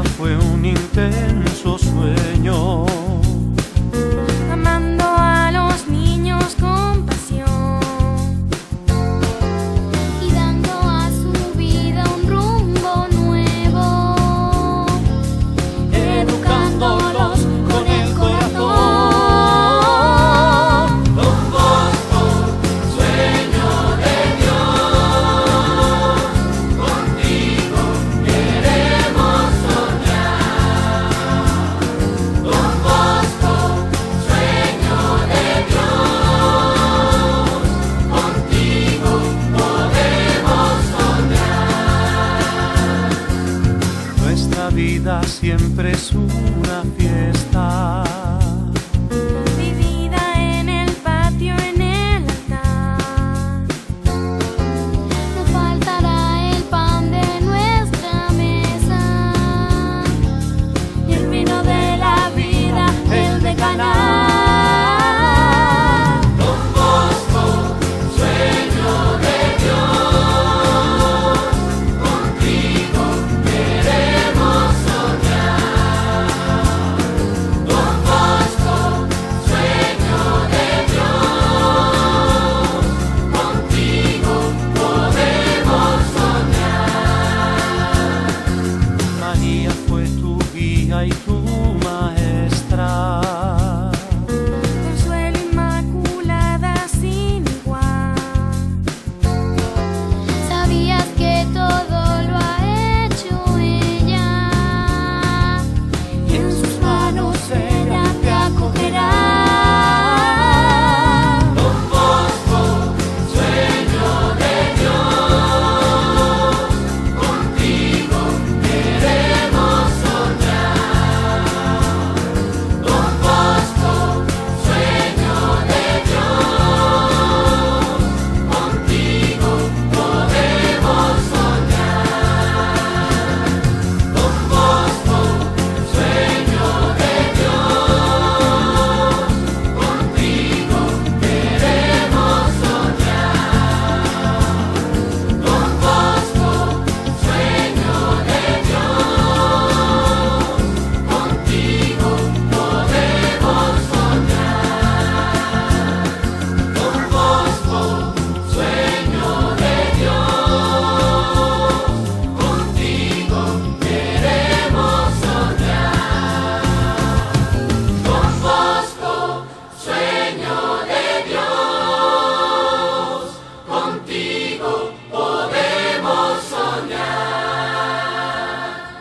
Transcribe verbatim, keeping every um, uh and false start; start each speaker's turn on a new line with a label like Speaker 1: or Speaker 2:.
Speaker 1: vida fue un intenso sueño,
Speaker 2: amando a los niños con pasión
Speaker 3: y dando a su vida un rumbo nuevo,
Speaker 1: educándolos con el corazón.
Speaker 4: Don Bosco, sueño de Dios, contigo queremos soñar. Don Bosco, sueño de Dios, contigo podemos soñar.
Speaker 1: Nuestra vida siempre es un